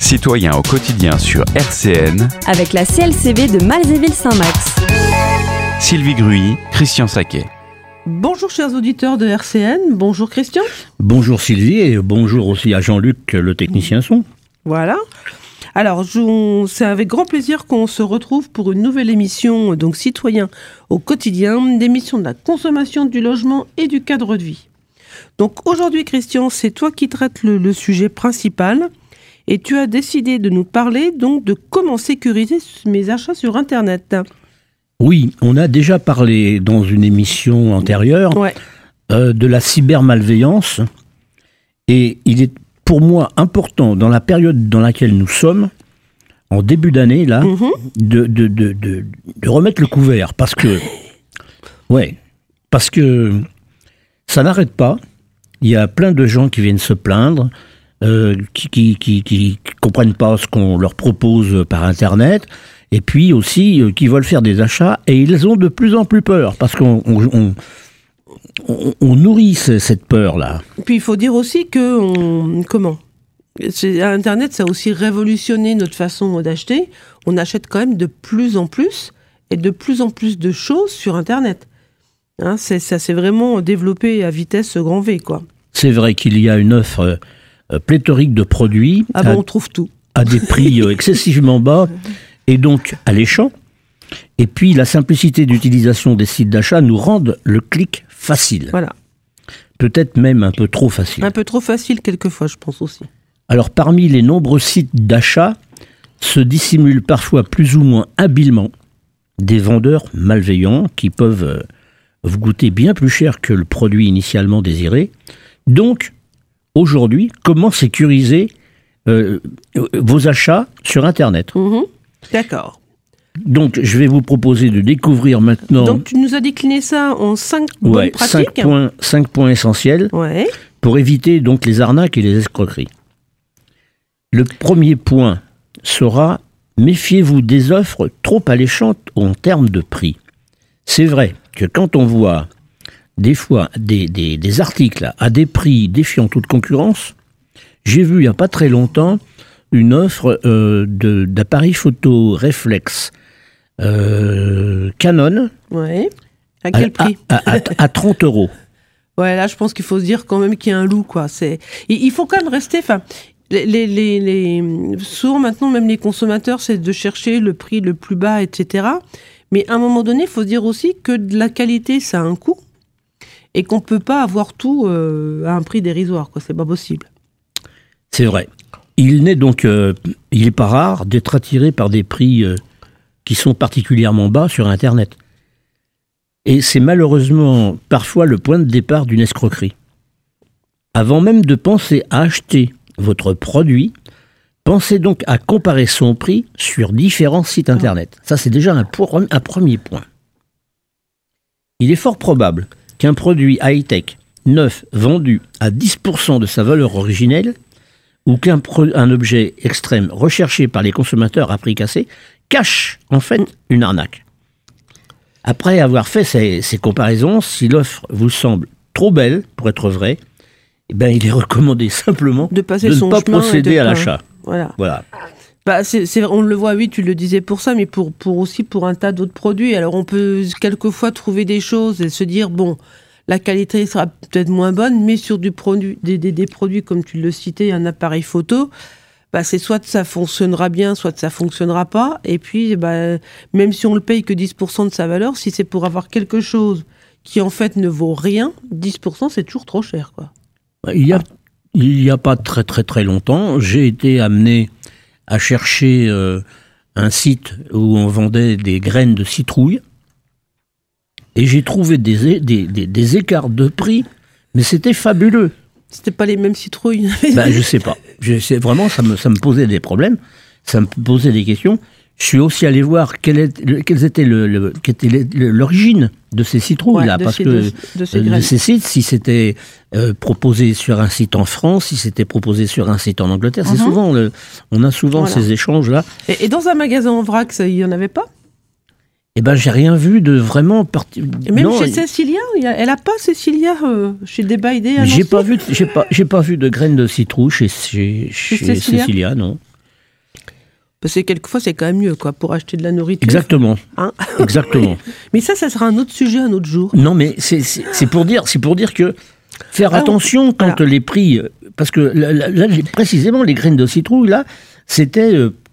Citoyens au quotidien sur RCN, avec la CLCV de Malzéville-Saint-Max. Sylvie Gruy, Christian Saquet. Bonjour chers auditeurs de RCN, bonjour Christian. Bonjour Sylvie et bonjour aussi à Jean-Luc, le technicien son. Voilà. Alors, c'est avec grand plaisir qu'on se retrouve pour une nouvelle émission, donc Citoyens au quotidien, d'émission de la consommation, du logement et du cadre de vie. Donc aujourd'hui Christian, c'est toi qui traites le sujet principal et tu as décidé de nous parler donc de comment sécuriser mes achats sur Internet. Oui, on a déjà parlé dans une émission antérieure de la cybermalveillance et il est pour moi important dans la période dans laquelle nous sommes, en début d'année là, de remettre le couvert parce que ça n'arrête pas. Il y a plein de gens qui viennent se plaindre, qui comprennent pas ce qu'on leur propose par Internet, et puis aussi qui veulent faire des achats, et ils ont de plus en plus peur, parce qu'on nourrit cette peur-là. Puis il faut dire aussi que, Internet, ça a aussi révolutionné notre façon d'acheter. On achète quand même de plus en plus, et de plus en plus de choses sur Internet. Ça s'est vraiment développé à vitesse grand V, quoi. C'est vrai qu'il y a une offre pléthorique de produits. On trouve tout. À des prix excessivement bas et donc alléchants. Et puis la simplicité d'utilisation des sites d'achat nous rendent le clic facile. Voilà. Peut-être même un peu trop facile. Un peu trop facile quelquefois, je pense aussi. Alors parmi les nombreux sites d'achat se dissimulent parfois plus ou moins habilement des vendeurs malveillants qui peuvent vous coûter bien plus cher que le produit initialement désiré. Donc, aujourd'hui, comment sécuriser vos achats sur Internet ? D'accord. Donc, je vais vous proposer de découvrir maintenant... Donc, tu nous as décliné ça en 5 bonnes pratiques. 5 points essentiels pour éviter donc les arnaques et les escroqueries. Le premier point sera « Méfiez-vous des offres trop alléchantes en termes de prix ». C'est vrai que quand on voit des fois des articles à des prix défiant toute concurrence, j'ai vu il n'y a pas très longtemps une offre d'appareil photo réflexe Canon. À quel prix ? À 30 €. Ouais, là je pense qu'il faut se dire quand même qu'il y a un loup, quoi. Il faut quand même rester... souvent maintenant, même les consommateurs, c'est de chercher le prix le plus bas, etc. Mais à un moment donné, il faut dire aussi que de la qualité, ça a un coût et qu'on ne peut pas avoir tout à un prix dérisoire, quoi. C'est pas possible. C'est vrai. Il n'est pas rare d'être attiré par des prix qui sont particulièrement bas sur Internet. Et c'est malheureusement parfois le point de départ d'une escroquerie. Avant même de penser à acheter votre produit, pensez donc à comparer son prix sur différents sites Internet. Ça, c'est déjà un premier point. Il est fort probable qu'un produit high-tech, neuf, vendu à 10% de sa valeur originelle, ou qu'un objet extrême recherché par les consommateurs à prix cassé, cache en fait une arnaque. Après avoir fait ces comparaisons, si l'offre vous semble trop belle pour être vraie, il est recommandé simplement de ne pas procéder à l'achat. Voilà. On le voit, oui, tu le disais pour ça, mais aussi pour un tas d'autres produits. Alors, on peut quelquefois trouver des choses et se dire, la qualité sera peut-être moins bonne, mais sur des produits, comme tu le citais, un appareil photo, c'est soit ça fonctionnera bien, soit ça fonctionnera pas. Et puis, même si on le paye que 10% de sa valeur, si c'est pour avoir quelque chose qui, en fait, ne vaut rien, 10%, c'est toujours trop cher, quoi. Il y a pas très très très longtemps, j'ai été amené à chercher un site où on vendait des graines de citrouille et j'ai trouvé des écarts de prix, mais c'était fabuleux. C'était pas les mêmes citrouilles. Je sais pas. Vraiment, ça me posait des problèmes, ça me posait des questions. Je suis aussi allé voir quelle était l'origine de ces citrouilles-là, de ces sites, si c'était proposé sur un site en France, si c'était proposé sur un site en Angleterre. C'est souvent, on a souvent ces échanges-là. Et dans un magasin en vrac, il n'y en avait pas ? J'ai rien vu de vraiment Même chez Cecilia, elle n'a pas Cecilia chez Day by Day. J'ai pas vu de graines de citrouille chez Cecilia, non. Parce que quelquefois, c'est quand même mieux, quoi, pour acheter de la nourriture. Exactement. Hein Exactement. Mais ça sera un autre sujet, un autre jour. Non, mais c'est pour dire que faire attention quand voilà. les prix... Parce que là, précisément, les graines de citrouille, là, c'était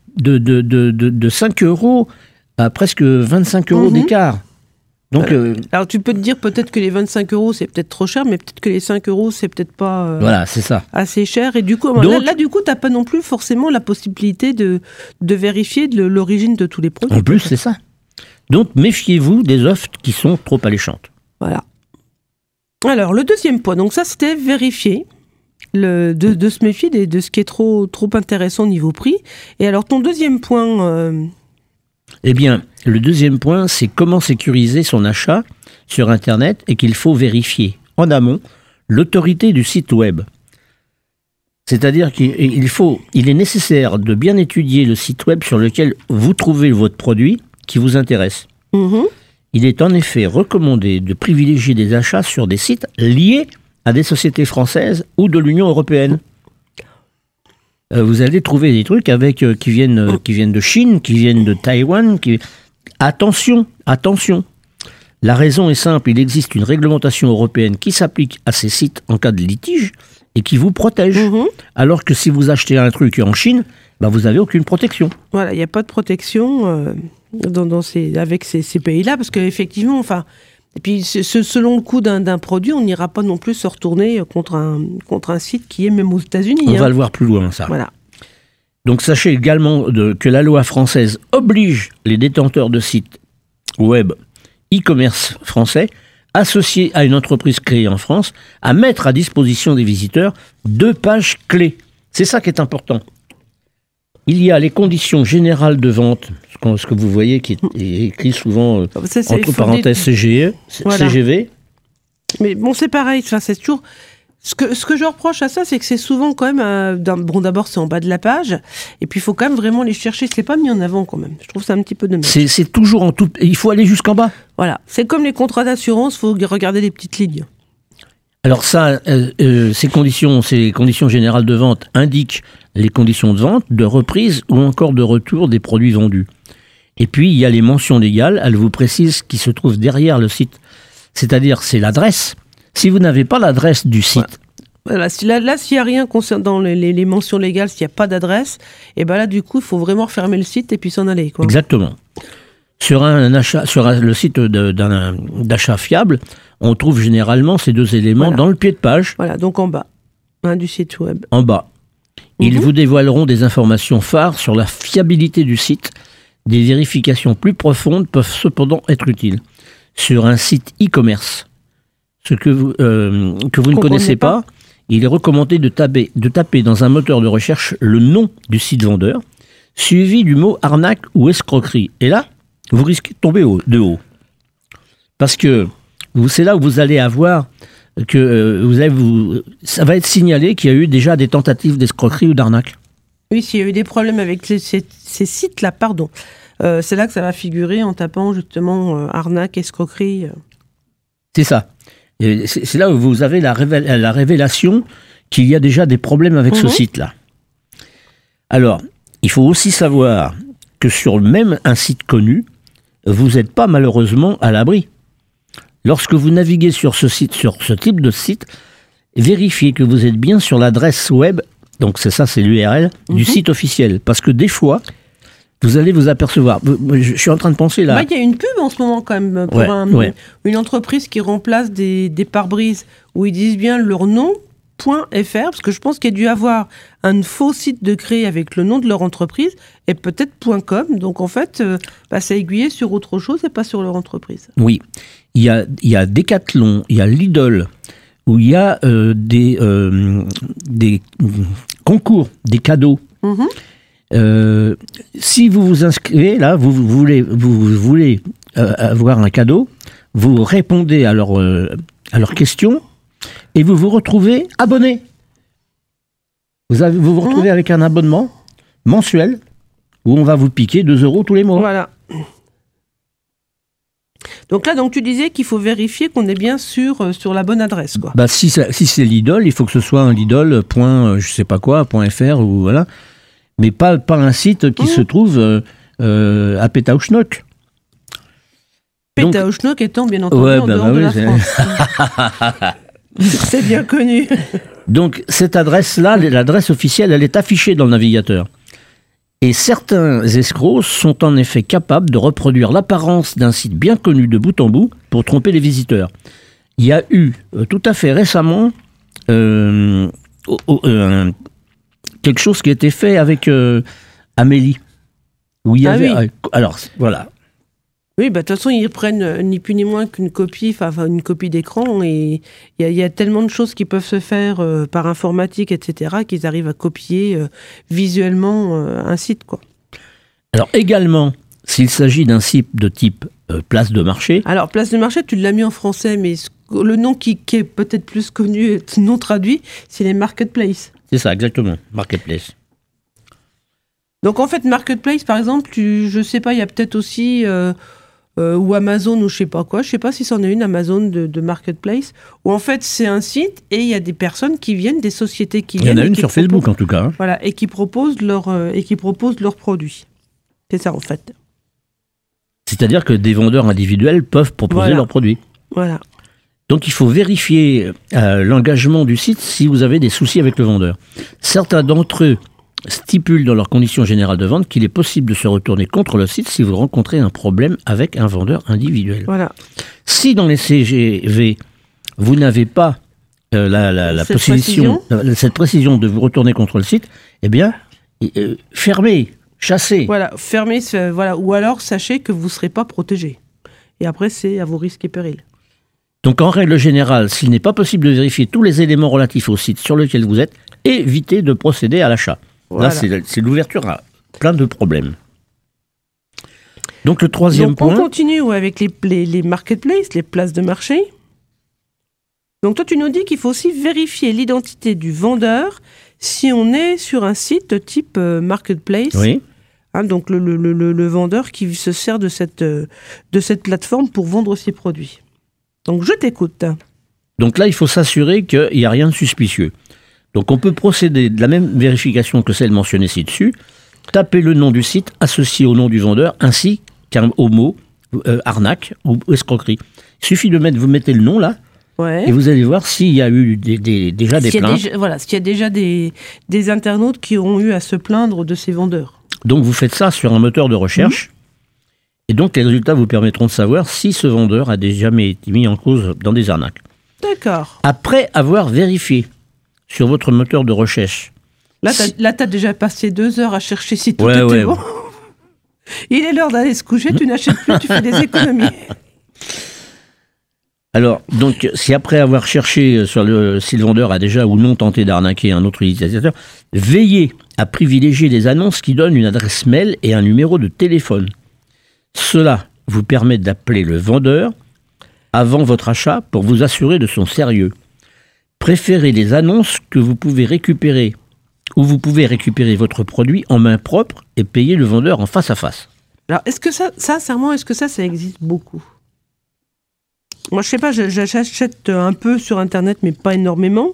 de 5 € à presque 25 € d'écart. Donc, Alors tu peux te dire peut-être que les 25 € c'est peut-être trop cher, mais peut-être que les 5 € c'est peut-être pas voilà, c'est ça. assez cher. Et du coup, Donc, là du coup, t'as pas non plus forcément la possibilité de vérifier l'origine de tous les produits. En plus, c'est ça. Donc, méfiez-vous des offres qui sont trop alléchantes. Voilà. Alors, le deuxième point, donc ça c'était vérifier, de se méfier de ce qui est trop intéressant au niveau prix. Et alors, ton deuxième point... Eh bien, le deuxième point, c'est comment sécuriser son achat sur Internet et qu'il faut vérifier en amont l'autorité du site web. C'est-à-dire qu'il est nécessaire de bien étudier le site web sur lequel vous trouvez votre produit qui vous intéresse. Il est en effet recommandé de privilégier des achats sur des sites liés à des sociétés françaises ou de l'Union européenne. Vous allez trouver des trucs qui viennent de Chine, qui viennent de Taïwan. Attention. La raison est simple, il existe une réglementation européenne qui s'applique à ces sites en cas de litige et qui vous protège. Alors que si vous achetez un truc en Chine, vous n'avez aucune protection. Voilà, il n'y a pas de protection avec ces pays-là, parce qu'effectivement, et puis selon le coût d'un produit, on n'ira pas non plus se retourner contre un site qui est même aux États-Unis. On va le voir plus loin, ça. Voilà. Donc sachez également que la loi française oblige les détenteurs de sites web e-commerce français associés à une entreprise créée en France à mettre à disposition des visiteurs 2 pages clés. C'est ça qui est important. Il y a les conditions générales de vente, ce que vous voyez qui est écrit souvent entre parenthèses CGV. Mais bon, c'est pareil, c'est toujours... Ce que je reproche à ça, c'est que c'est souvent quand même... d'abord, c'est en bas de la page, et puis il faut quand même vraiment les chercher. C'est pas mis en avant quand même. Je trouve ça un petit peu dommage. C'est toujours en tout... Il faut aller jusqu'en bas. Voilà. C'est comme les contrats d'assurance, il faut regarder les petites lignes. Alors ça, ces conditions générales de vente indiquent les conditions de vente, de reprise ou encore de retour des produits vendus. Et puis, il y a les mentions légales, elles vous précisent ce qui se trouve derrière le site. C'est-à-dire, c'est l'adresse. Si vous n'avez pas l'adresse du site... Voilà, s'il n'y a rien concernant les mentions légales, s'il n'y a pas d'adresse, et là, du coup, il faut vraiment refermer le site et puis s'en aller, quoi. Exactement. Sur le site d'achat fiable, on trouve généralement ces 2 éléments dans le pied de page. Voilà, donc en bas du site web. En bas. Ils vous dévoileront des informations phares sur la fiabilité du site. Des vérifications plus profondes peuvent cependant être utiles. Sur un site e-commerce, que vous ne connaissez pas, il est recommandé de taper dans un moteur de recherche le nom du site vendeur, suivi du mot arnaque ou escroquerie. Et là, vous risquez de tomber de haut. Parce que c'est là où vous allez avoir ça va être signalé qu'il y a eu déjà des tentatives d'escroquerie ou d'arnaque. Oui, s'il y a eu des problèmes avec ces sites-là, pardon. C'est là que ça va figurer en tapant justement arnaque, escroquerie. C'est ça. Et c'est là où vous avez la révélation qu'il y a déjà des problèmes avec ce site-là. Alors, il faut aussi savoir que sur même un site connu, vous n'êtes pas malheureusement à l'abri. Lorsque vous naviguez sur ce type de site, vérifiez que vous êtes bien sur l'adresse web, donc c'est l'URL, du site officiel. Parce que des fois, vous allez vous apercevoir. Je suis en train de penser là. Il y a une pub en ce moment quand même pour une entreprise qui remplace des pare-brises où ils disent bien leur nom. .fr, parce que je pense qu'il y a dû avoir un faux site de créé avec le nom de leur entreprise et peut-être .com, donc en fait ça aiguillait sur autre chose et pas sur leur entreprise. Oui, il y a Decathlon, il y a Lidl, où il y a des concours, des cadeaux. Si vous vous inscrivez là, vous voulez avoir un cadeau, vous répondez à leurs questions et vous vous retrouvez abonné. Vous vous retrouvez avec un abonnement mensuel où on va vous piquer 2 € tous les mois. Voilà. Donc là, tu disais qu'il faut vérifier qu'on est bien sur la bonne adresse, quoi. Si c'est Lidl, il faut que ce soit un Lidl .fr ou voilà. mais pas un site qui se trouve à Pétaouchnok. Pétaouchnok étant bien entendu en dehors de la France. C'est bien connu. Donc cette adresse-là, l'adresse officielle, elle est affichée dans le navigateur. Et certains escrocs sont en effet capables de reproduire l'apparence d'un site bien connu de bout en bout pour tromper les visiteurs. Il y a eu tout à fait récemment quelque chose qui a été fait avec Amélie. Où il y avait, oui. Alors, voilà. Oui, de toute façon, ils prennent ni plus ni moins qu'une copie, enfin une copie d'écran, et il y a tellement de choses qui peuvent se faire par informatique, etc., qu'ils arrivent à copier visuellement un site, quoi. Alors également, s'il s'agit d'un site de type place de marché... Alors, place de marché, tu l'as mis en français, mais le nom qui est peut-être plus connu, non traduit, c'est les marketplaces. C'est ça, exactement, marketplace. Donc en fait, marketplace, par exemple, je sais pas, il y a peut-être aussi... ou Amazon ou je sais pas quoi, je sais pas si c'en est une Amazon de marketplace, où en fait c'est un site et il y a des personnes qui viennent, des sociétés qui viennent. Il y en a une sur Facebook en tout cas. Voilà, et qui proposent leurs produits. C'est ça en fait. C'est-à-dire que des vendeurs individuels peuvent proposer leurs produits. Voilà. Donc il faut vérifier l'engagement du site si vous avez des soucis avec le vendeur. Certains d'entre eux stipulent dans leurs conditions générales de vente qu'il est possible de se retourner contre le site si vous rencontrez un problème avec un vendeur individuel. Voilà. Si dans les CGV, vous n'avez pas cette précision de vous retourner contre le site, eh bien, fermez, chassez. Voilà, fermez, voilà. Ou alors sachez que vous ne serez pas protégé. Et après, c'est à vos risques et périls. Donc en règle générale, s'il n'est pas possible de vérifier tous les éléments relatifs au site sur lequel vous êtes, évitez de procéder à l'achat. Voilà. Là, c'est l'ouverture à plein de problèmes. Donc le troisième point... On continue avec les marketplaces, les places de marché. Donc toi, tu nous dis qu'il faut aussi vérifier l'identité du vendeur si on est sur un site type marketplace. Oui. Donc le vendeur qui se sert de cette plateforme pour vendre ses produits. Donc je t'écoute. Donc là, il faut s'assurer qu'il n'y a rien de suspicieux. Donc on peut procéder de la même vérification que celle mentionnée ci-dessus, taper le nom du site associé au nom du vendeur ainsi au mot arnaque ou escroquerie. Il suffit de vous mettez le nom là, et vous allez voir s'il y a eu déjà des plaintes. S'il y a déjà des internautes qui ont eu à se plaindre de ces vendeurs. Donc vous faites ça sur un moteur de recherche, et donc les résultats vous permettront de savoir si ce vendeur a déjà été mis en cause dans des arnaques. D'accord. Après avoir vérifié sur votre moteur de recherche. Là, t'as déjà passé 2 heures à chercher si tout était bon. Il est l'heure d'aller se coucher, tu n'achètes plus, tu fais des économies. Alors, donc, si après avoir cherché si le vendeur a déjà ou non tenté d'arnaquer un autre utilisateur, veillez à privilégier les annonces qui donnent une adresse mail et un numéro de téléphone. Cela vous permet d'appeler le vendeur avant votre achat pour vous assurer de son sérieux. Préférez les annonces que vous pouvez récupérer, où vous pouvez récupérer votre produit en main propre et payer le vendeur en face à face. Alors, est-ce que ça, sincèrement, ça existe beaucoup ? Moi, je sais pas, j'achète un peu sur Internet, mais pas énormément.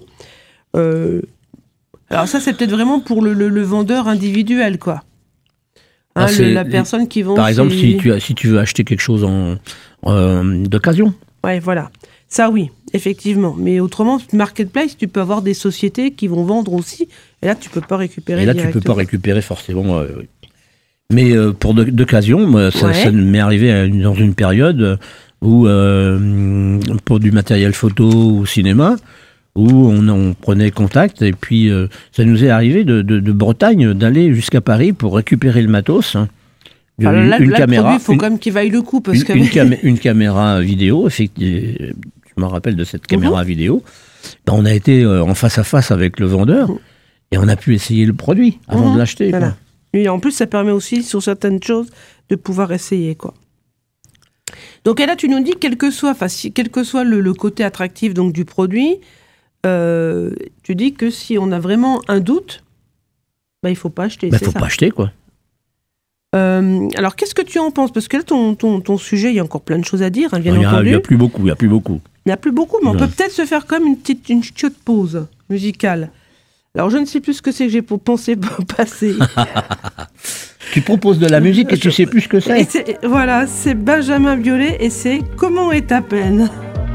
Alors ça, c'est peut-être vraiment pour le vendeur individuel, quoi. La personne qui vend... Par exemple, si tu veux acheter quelque chose d'occasion. Ouais, voilà. Ça, oui, effectivement. Mais autrement, marketplace, tu peux avoir des sociétés qui vont vendre aussi. Et là, tu peux pas récupérer directement. Et là, tu peux pas récupérer forcément. Oui. Mais pour d'occasion, ça m'est arrivé dans une période où, pour du matériel photo ou cinéma, où on prenait contact. Et puis, ça nous est arrivé de Bretagne d'aller jusqu'à Paris pour récupérer le matos. Une caméra. Il faut quand même qu'il vaille le coup. Parce une caméra vidéo, effectivement. Je me rappelle de cette caméra vidéo. On a été en face à face avec le vendeur et on a pu essayer le produit avant de l'acheter. Voilà. Et en plus, ça permet aussi, sur certaines choses, de pouvoir essayer, quoi. Donc là, tu nous dis, quel que soit le côté attractif donc, du produit, tu dis que si on a vraiment un doute, il ne faut pas acheter. Il ne faut pas acheter, quoi. Alors, qu'est-ce que tu en penses ? Parce que là, ton sujet, il y a encore plein de choses à dire, hein, bien entendu. Il n'y a plus beaucoup. Il n'y a plus beaucoup, mais on peut peut-être se faire comme une petite pause musicale. Alors, je ne sais plus ce que c'est que j'ai pensé passer. Tu proposes de la musique et tu sais plus ce que c'est. Voilà, c'est Benjamin Biolay et c'est Comment est ta peine ?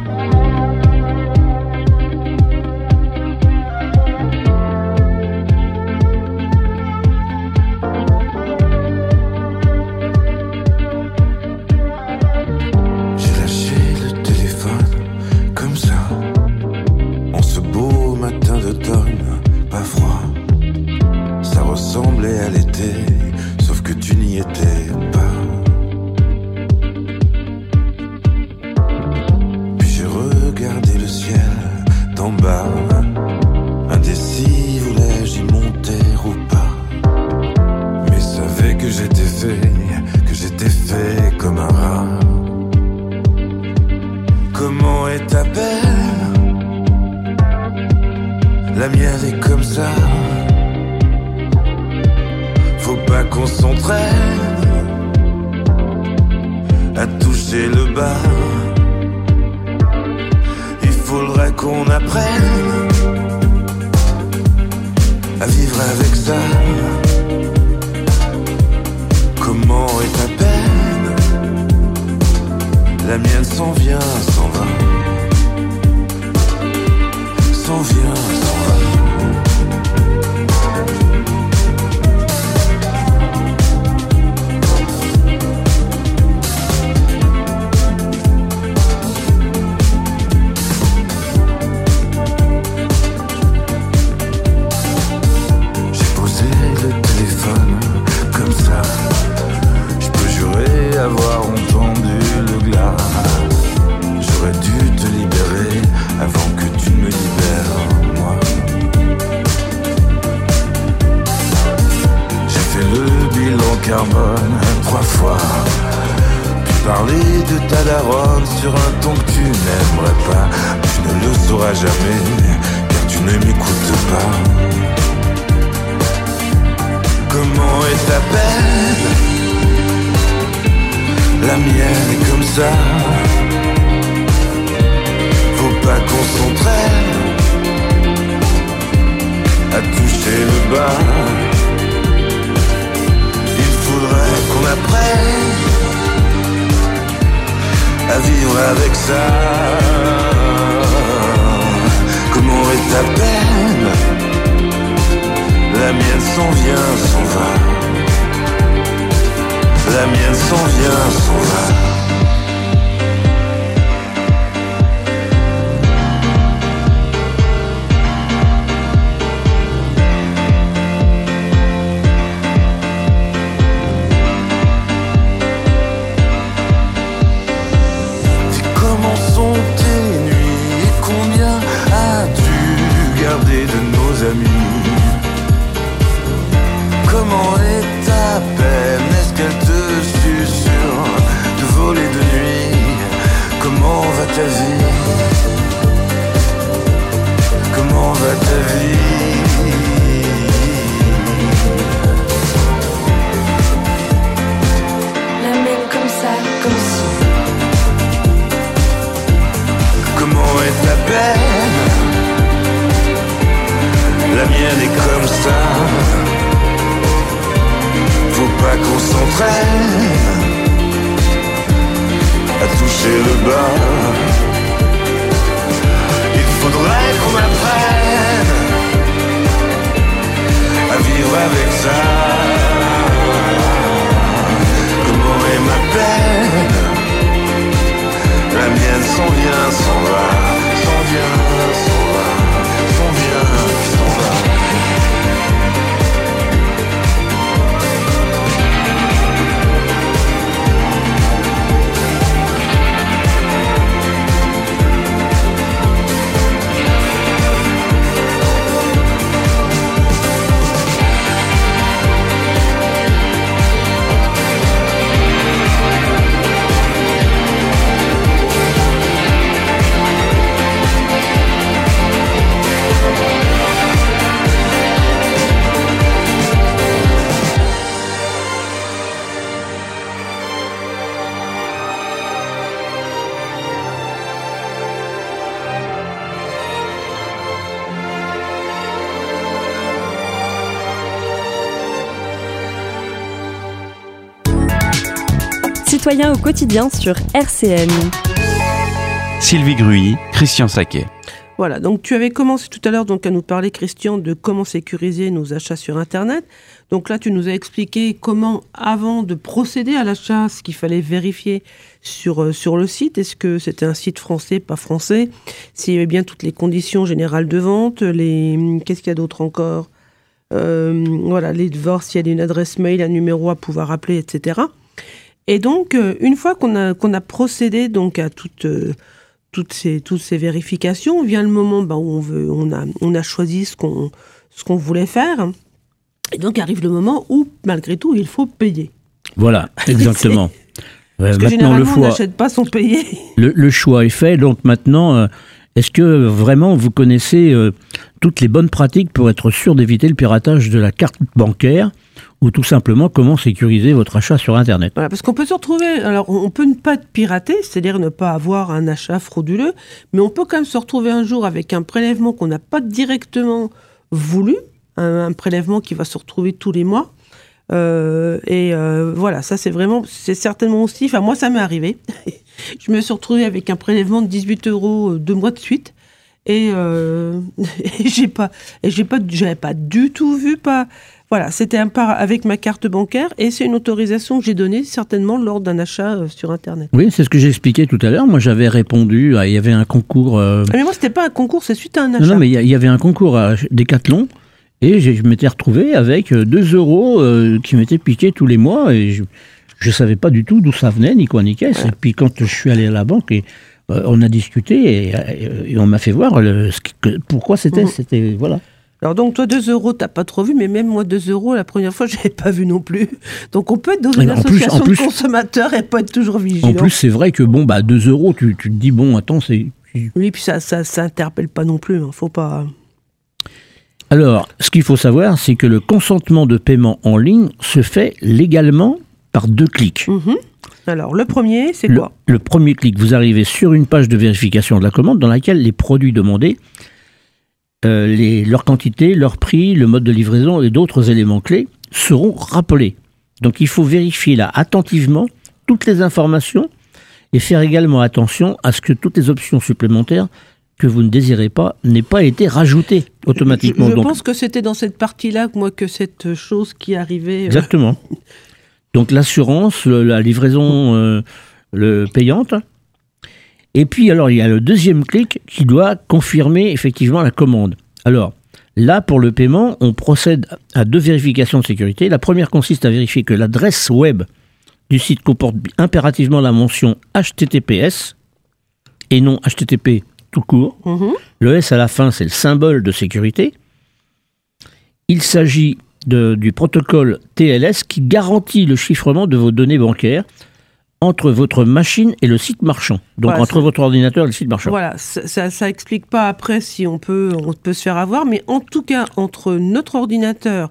J'ai lâché le téléphone comme ça, en ce beau matin d'automne, pas froid. Ça ressemblait à l'été, sauf que tu n'y étais pas. Puis j'ai regardé le ciel d'en bas, indécis, voulais-je y monter ou pas. Mais savais que j'étais fait comme un rat. Comment est ta peine ? La mienne est comme ça. Faut pas qu'on s'entraîne à toucher le bas. Il faudrait qu'on apprenne à vivre avec ça. Comment est ta peine ? La mienne s'en vient, s'en va. S'en vient, s'en va. Avoir entendu le glas, j'aurais dû te libérer avant que tu ne me libères, moi. J'ai fait le bilan carbone 3 fois, puis parler de ta daronne sur un ton que tu n'aimerais pas. Tu ne le sauras jamais, car tu ne m'écoutes pas. Comment est ta peine ? La mienne est comme ça. Faut pas qu'on s'entraîne à toucher le bas. Il faudrait qu'on apprenne à vivre avec ça. Comment est ta peine ? La mienne s'en vient, s'en va. La mienne s'en vient, s'en va. Dis comment sont tes nuits et combien as-tu gardé de nos amis ? Comment est ta peine ? Est-ce qu'elle te susurre de voler de nuit ? Comment va ta vie ? Comment va ta vie ? La mienne comme ça, comme si. Comment est ta peine ? La mienne est comme ça. Faut pas qu'on s'entraîne à toucher le bas. Il faudrait qu'on apprenne à vivre avec ça. Comment est ma peine ? La mienne s'en vient, s'en va. S'en vient, s'en va. S'en vient, s'en va. citoyen au quotidien sur RCN. Sylvie Gruy, Christian Saquet. Voilà, donc tu avais commencé tout à l'heure donc à nous parler, Christian, de comment sécuriser nos achats sur Internet. Donc là, tu nous as expliqué comment, avant de procéder à l'achat, ce qu'il fallait vérifier sur le site. Est-ce que c'était un site français, pas français? S'il y avait bien toutes les conditions générales de vente, qu'est-ce qu'il y a d'autre encore? Voilà, voir s'il y a une adresse mail, un numéro à pouvoir appeler, etc. Et donc, une fois qu'on a procédé donc à toutes ces vérifications, vient le moment où on a choisi ce qu'on voulait faire. Et donc arrive le moment où, malgré tout, il faut payer. Voilà, exactement. Parce que maintenant, généralement, on n'achète pas sans payer. Le choix est fait, donc maintenant, est-ce que vraiment vous connaissez toutes les bonnes pratiques pour être sûr d'éviter le piratage de la carte bancaire, ou tout simplement comment sécuriser votre achat sur Internet? Voilà, parce qu'on peut se retrouver, alors on peut ne pas être piraté, c'est-à-dire ne pas avoir un achat frauduleux, mais on peut quand même se retrouver un jour avec un prélèvement qu'on n'a pas directement voulu, un prélèvement qui va se retrouver tous les mois. Voilà, ça c'est certainement aussi, enfin moi ça m'est arrivé. Je me suis retrouvée avec un prélèvement de 18 € 2 mois de suite. J'avais pas du tout vu, voilà, c'était avec ma carte bancaire et c'est une autorisation que j'ai donnée certainement lors d'un achat sur Internet. Oui, c'est ce que j'expliquais tout à l'heure. Moi, j'avais répondu, il y avait un concours... Mais moi, c'était pas un concours, c'est suite à un achat. Non, mais il y avait un concours à Decathlon et je m'étais retrouvé avec 2 € qui m'étaient piqués tous les mois et je savais pas du tout d'où ça venait, ni quoi ni qu'est-ce. Ouais. Et puis quand je suis allé à la banque et on a discuté et on m'a fait voir pourquoi c'était, voilà. Alors donc toi 2 € t'as pas trop vu, mais même moi 2 € la première fois j'avais pas vu non plus. Donc on peut être dans une association de consommateurs et pas être toujours vigilant. En plus c'est vrai que 2 € tu te dis attends c'est... Oui, puis ça interpelle pas non plus, faut pas... Alors ce qu'il faut savoir c'est que le consentement de paiement en ligne se fait légalement par 2 clics. Alors, le premier, c'est quoi? Le premier clic, vous arrivez sur une page de vérification de la commande dans laquelle les produits demandés, leur quantité, leur prix, le mode de livraison et d'autres éléments clés seront rappelés. Donc, il faut vérifier là attentivement toutes les informations et faire également attention à ce que toutes les options supplémentaires que vous ne désirez pas n'aient pas été rajoutées automatiquement. Je pense que c'était dans cette partie-là que cette chose qui arrivait... Exactement. Donc l'assurance, la livraison payante. Et puis alors il y a le deuxième clic qui doit confirmer effectivement la commande. Alors là pour le paiement, on procède à 2 vérifications de sécurité. La première consiste à vérifier que l'adresse web du site comporte impérativement la mention HTTPS et non HTTP tout court. Le S à la fin, c'est le symbole de sécurité. Il s'agit du protocole TLS qui garantit le chiffrement de vos données bancaires entre votre machine et le site marchand. Donc voilà, entre votre ordinateur et le site marchand. Voilà, ça explique pas après si on peut se faire avoir, mais en tout cas entre notre ordinateur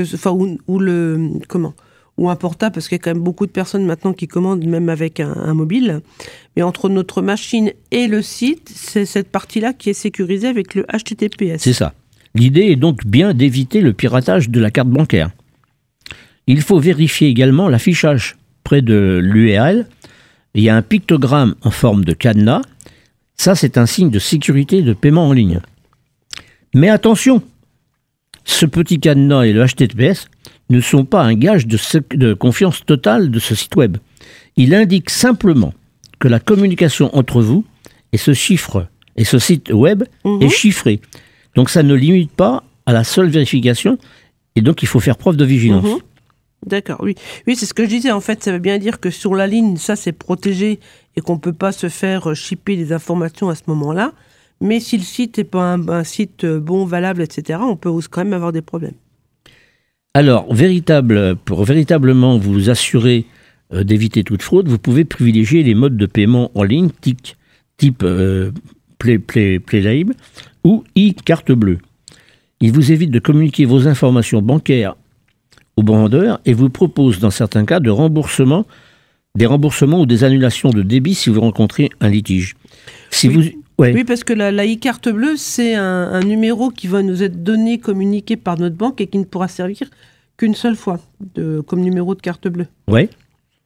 ou un portable, parce qu'il y a quand même beaucoup de personnes maintenant qui commandent même avec un mobile, mais entre notre machine et le site, c'est cette partie-là qui est sécurisée avec le HTTPS. C'est ça. L'idée est donc bien d'éviter le piratage de la carte bancaire. Il faut vérifier également l'affichage. Près de l'URL, il y a un pictogramme en forme de cadenas. Ça, c'est un signe de sécurité de paiement en ligne. Mais attention, ce petit cadenas et le HTTPS ne sont pas un gage de confiance totale de ce site web. Il indique simplement que la communication entre vous et ce site web est chiffrée. Donc ça ne limite pas à la seule vérification et donc il faut faire preuve de vigilance. D'accord, oui. Oui, c'est ce que je disais. En fait, ça veut bien dire que sur la ligne, ça c'est protégé et qu'on ne peut pas se faire shipper des informations à ce moment-là. Mais si le site n'est pas un site bon, valable, etc., on peut quand même avoir des problèmes. Alors, pour véritablement vous assurer d'éviter toute fraude, vous pouvez privilégier les modes de paiement en ligne type PlayLab ou e-carte bleue. Il vous évite de communiquer vos informations bancaires au vendeur et vous propose dans certains cas des remboursements ou des annulations de débit si vous rencontrez un litige. Oui, parce que la e-carte bleue, c'est un numéro qui va nous être donné, communiqué par notre banque et qui ne pourra servir qu'une seule fois comme numéro de carte bleue. Oui.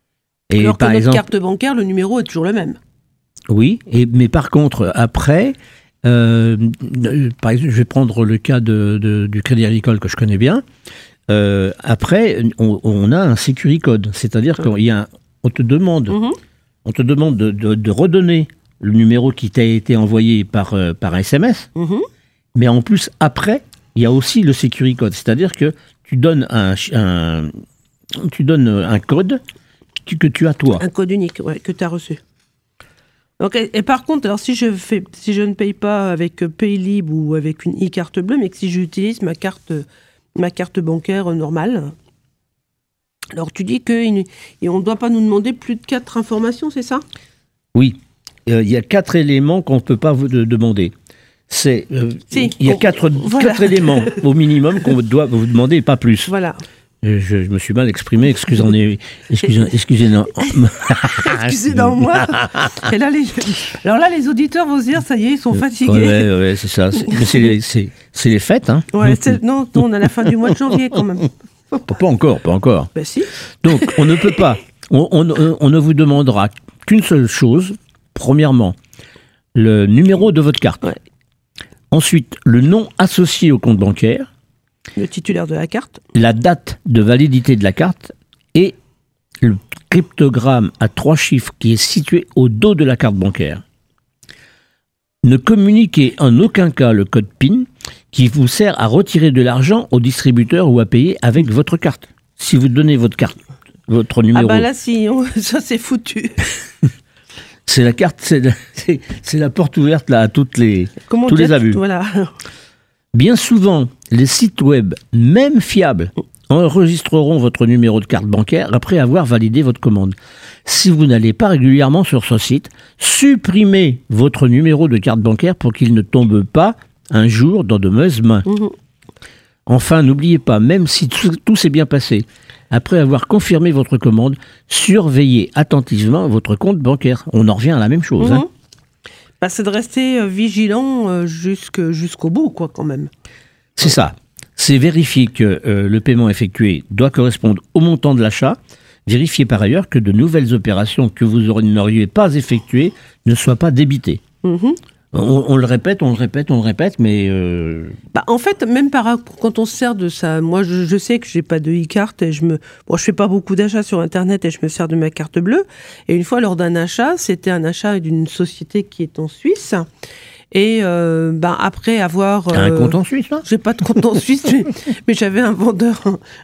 Et Alors que par notre exemple, carte bancaire, le numéro est toujours le même. oui, mais par contre, après, par exemple, je vais prendre le cas du Crédit Agricole que je connais bien. Après, on a un security code, c'est-à-dire qu'on te demande, on te demande de redonner le numéro qui t'a été envoyé par SMS, mais en plus, après, il y a aussi le security code, c'est-à-dire que tu donnes un code que tu as toi. Un code unique, ouais, que tu as reçu. Donc, et par contre, alors si je ne paye pas avec Paylib ou avec une e-carte bleue, mais que si j'utilise ma carte bancaire normale, alors tu dis qu'on ne doit pas nous demander plus de 4 informations, c'est ça ? Oui, il y a 4 éléments qu'on ne peut pas vous demander. Il y a 4 éléments au minimum qu'on doit vous demander et pas plus. Voilà. Je me suis mal exprimé, excusez-moi. Excusez-moi. Et là, alors là, les auditeurs vont se dire, ça y est, ils sont fatigués. Ouais, c'est ça. Mais c'est les fêtes, hein. Ouais, non, on a la fin du mois de janvier quand même. Pas encore. Ben si. Donc, on ne peut pas. On ne vous demandera qu'une seule chose. Premièrement, le numéro de votre carte. Ouais. Ensuite, le nom associé au compte bancaire. Le titulaire de la carte. La date de validité de la carte et le cryptogramme à 3 chiffres qui est situé au dos de la carte bancaire. Ne communiquez en aucun cas le code PIN qui vous sert à retirer de l'argent au distributeur ou à payer avec votre carte. Si vous donnez votre carte, votre numéro... Ah bah là, ça c'est foutu. C'est la carte, c'est la porte ouverte là, à tous les abus. Voilà. Bien souvent, les sites web, même fiables, enregistreront votre numéro de carte bancaire après avoir validé votre commande. Si vous n'allez pas régulièrement sur ce site, supprimez votre numéro de carte bancaire pour qu'il ne tombe pas un jour dans de mauvaises mains. Enfin, n'oubliez pas, même si tout s'est bien passé, après avoir confirmé votre commande, surveillez attentivement votre compte bancaire. On en revient à la même chose. Hein. Bah, c'est de rester vigilant jusqu'au bout, quoi, quand même. C'est ça. C'est vérifier que le paiement effectué doit correspondre au montant de l'achat. Vérifiez par ailleurs que de nouvelles opérations que vous n'auriez pas effectuées ne soient pas débitées. On le répète, mais... Bah, en fait, même quand on se sert de ça, moi je sais que j'ai pas de e-carte et je fais pas beaucoup d'achats sur Internet et je me sers de ma carte bleue. Et une fois, lors d'un achat, c'était un achat d'une société qui est en Suisse. Et après avoir... T'as un compte en Suisse, là ? J'ai pas de compte en Suisse, mais j'avais un vendeur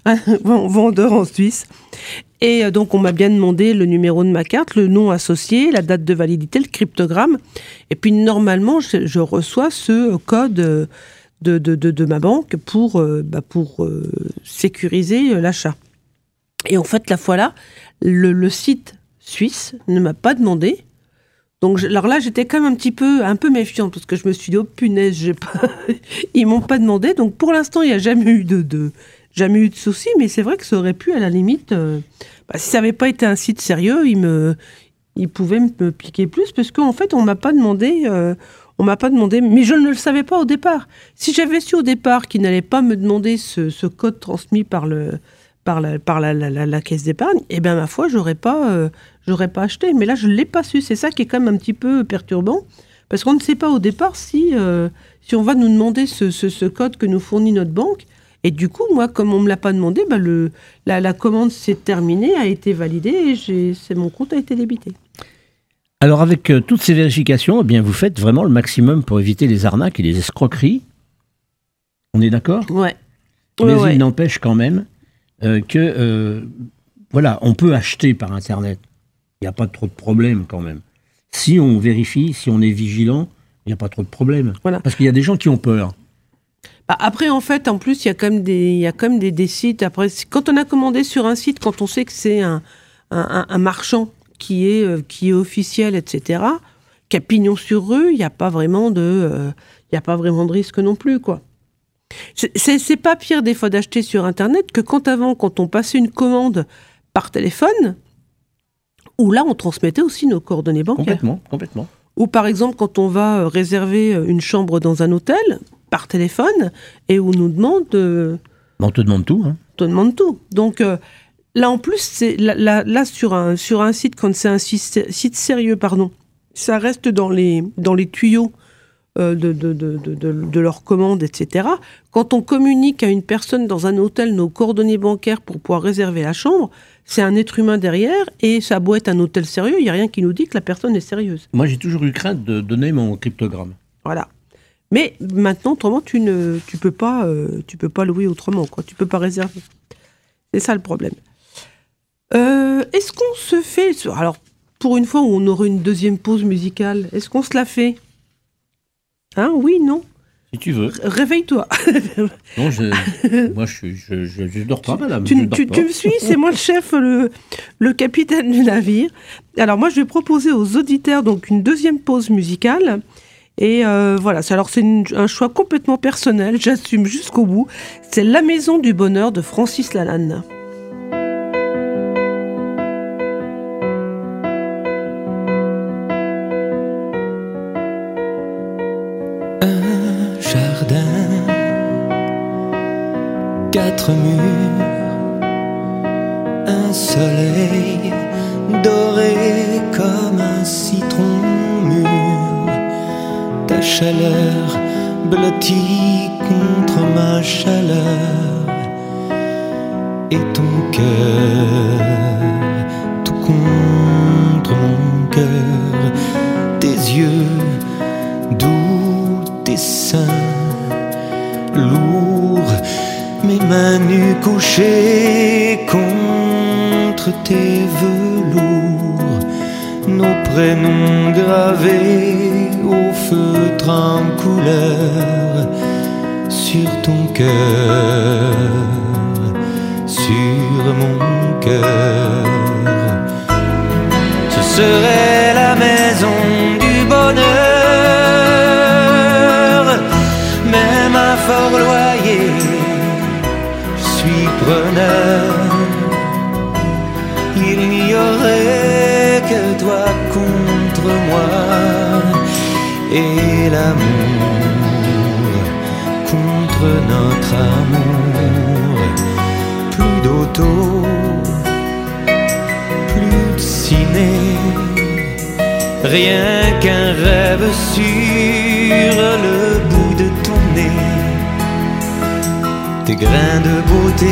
en Suisse. Et donc, on m'a bien demandé le numéro de ma carte, le nom associé, la date de validité, le cryptogramme. Et puis, normalement, je reçois ce code de ma banque pour sécuriser l'achat. Et en fait, la fois là, le site suisse ne m'a pas demandé. Donc, alors là, j'étais quand même un peu méfiante parce que je me suis dit, oh punaise, ils m'ont pas demandé. Donc, pour l'instant, il n'y a jamais eu de soucis, mais c'est vrai que ça aurait pu, à la limite, si ça n'avait pas été un site sérieux, ils pouvaient me piquer plus parce qu'en fait, on m'a pas demandé, mais je ne le savais pas au départ. Si j'avais su au départ qu'ils n'allaient pas me demander ce code transmis par la caisse d'épargne, eh bien, ma foi, j'aurais pas acheté. Mais là, je ne l'ai pas su. C'est ça qui est quand même un petit peu perturbant. Parce qu'on ne sait pas au départ si on va nous demander ce code que nous fournit notre banque. Et du coup, moi, comme on ne me l'a pas demandé, la commande s'est terminée, a été validée et mon compte a été débité. Alors, avec toutes ces vérifications, eh bien, vous faites vraiment le maximum pour éviter les arnaques et les escroqueries. On est d'accord ? Ouais. Mais il n'empêche quand même que, on peut acheter par Internet. Il n'y a pas trop de problème quand même. Si on vérifie, si on est vigilant, il n'y a pas trop de problème. Voilà. Parce qu'il y a des gens qui ont peur. Après, en fait, en plus, il y a quand même des sites. Après, quand on a commandé sur un site, quand on sait que c'est un marchand qui est officiel, etc., qui a pignon sur rue, il n'y a pas vraiment de risque non plus, quoi. C'est pas pire des fois d'acheter sur Internet que quand on passait une commande par téléphone, où là, on transmettait aussi nos coordonnées bancaires. Complètement. Ou par exemple, quand on va réserver une chambre dans un hôtel par téléphone et où on nous demande... On te demande tout. Hein. On te demande tout. Donc Là, en plus, c'est là sur un site, quand c'est un site sérieux, ça reste dans les tuyaux de leurs commandes, etc. Quand on communique à une personne dans un hôtel nos coordonnées bancaires pour pouvoir réserver la chambre, c'est un être humain derrière, et ça a beau être un hôtel sérieux, il n'y a rien qui nous dit que la personne est sérieuse. Moi, j'ai toujours eu crainte de donner mon cryptogramme. Voilà. Mais maintenant, autrement, tu peux pas louer autrement, quoi. Tu peux pas réserver. C'est ça le problème. Est-ce qu'on se fait... Alors, pour une fois où on aurait une deuxième pause musicale, est-ce qu'on se la fait ? Hein, oui, non ? Si tu veux. Réveille-toi. Non, moi, je dors pas, madame. Tu me suis, c'est moi le chef, le capitaine du navire. Alors, moi, je vais proposer aux auditeurs donc une deuxième pause musicale. Et voilà, c'est un choix complètement personnel, j'assume jusqu'au bout. C'est La Maison du Bonheur de Francis Lalanne. Un jardin, 4 murs, un soleil doré comme un citron mûr. Ta chaleur blottie contre ma chaleur, et ton cœur tout contre mon cœur. Tes yeux doux, tes seins lourds, mes mains nues couchées contre tes velours. Nos prénoms gravés au feutre en couleur sur ton cœur, sur mon cœur. Ce serait la maison du bonheur, même à fort loyer, je suis preneur. Il n'y aurait que toi contre moi, et l'amour contre notre amour. Plus d'auto, plus de ciné, rien qu'un rêve sur le bout de ton nez. Tes grains de beauté,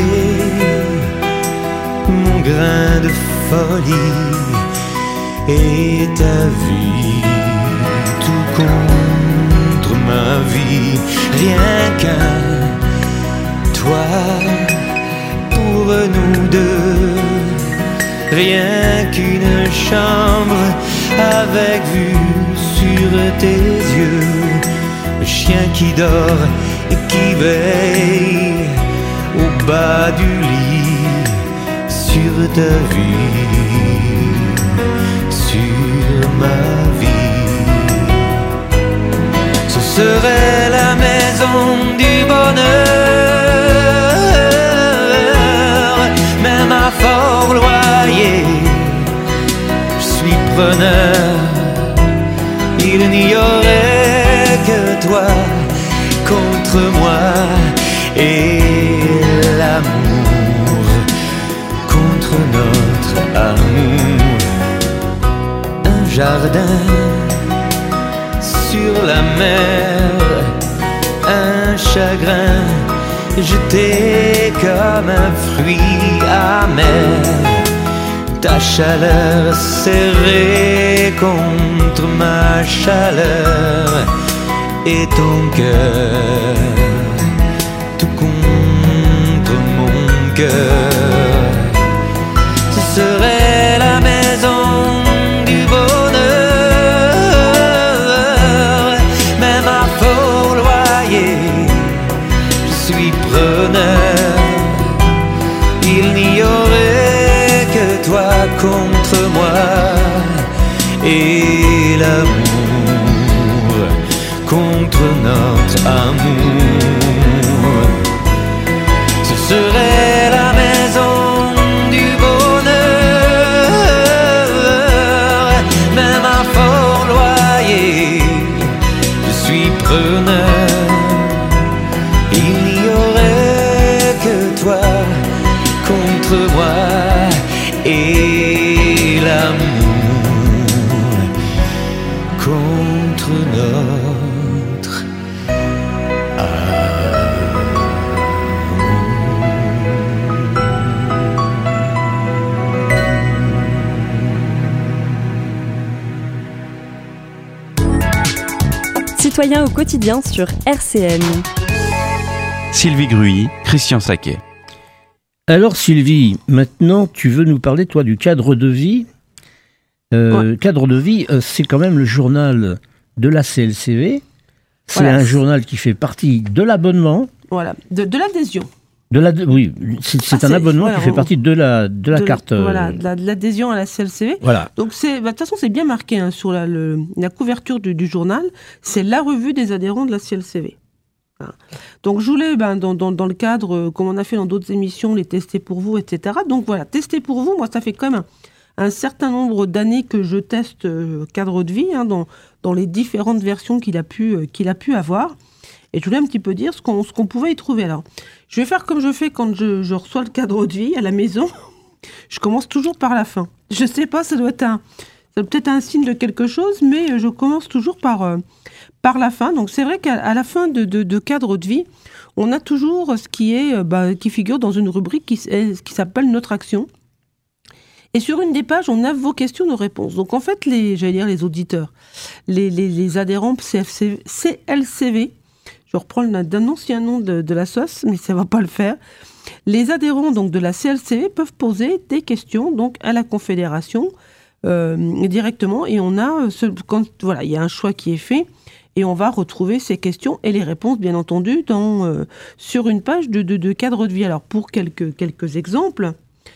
mon grain de folie, et ta vie tout contre ma vie. Rien qu'un toit pour nous deux, rien qu'une chambre avec vue sur tes yeux. Le chien qui dort et qui veille au bas du lit, sur ta vie, sur ma vie. Ce serait la maison du bonheur, même à fort loyer, je suis preneur. Il n'y aurait que toi contre moi, et l'amour contre notre amour. Un jardin sur la mer, un chagrin jeté comme un fruit amer. Ta chaleur serrée contre ma chaleur, et ton cœur tout contre mon cœur. Ce serait la maison du bonheur, même à fort loyer, je suis preneur. Il n'y aurait que toi contre moi, et l'amour contre notre amour. Ce serait la maison du bonheur, même à fort loyer, je suis preneur. Il n'y aurait que toi contre moi, l'amour contre notre Citoyens au quotidien sur RCN. Sylvie Gruy, Christian Saquet. Alors Sylvie, maintenant tu veux nous parler toi du cadre de vie. Cadre de vie, c'est quand même le journal de la CLCV. C'est Voilà. un journal qui fait partie de l'abonnement. Voilà, de l'adhésion. Oui, c'est un abonnement voilà, qui fait partie de la carte. Voilà, de l'adhésion à la CLCV. Voilà. Donc, de toute façon, c'est bien marqué sur la couverture du journal. C'est la revue des adhérents de la CLCV. Voilà. Donc, je voulais, dans le cadre, comme on a fait dans d'autres émissions, les tester pour vous, etc. Donc, voilà, tester pour vous, moi, ça fait quand même un certain nombre d'années que je teste cadre de vie dans les différentes versions qu'il a pu avoir. Et je voulais un petit peu dire ce qu'on pouvait y trouver. Alors, je vais faire comme je fais quand je reçois le cadre de vie à la maison. Je commence toujours par la fin. Je sais pas, ça doit peut-être un signe de quelque chose, mais je commence toujours par la fin. Donc, c'est vrai qu'à la fin de cadre de vie, on a toujours ce qui figure dans une rubrique qui s'appelle Notre action. Et sur une des pages, on a vos questions, nos réponses. Donc, en fait, les auditeurs, les adhérents CLCV, je reprends d'un ancien nom de la sauce, mais ça ne va pas le faire. Les adhérents donc, de la CLCV peuvent poser des questions donc, à la Confédération directement. Et on a, il y a un choix qui est fait. Et on va retrouver ces questions et les réponses, bien entendu, sur une page de cadre de vie. Alors, pour quelques exemples,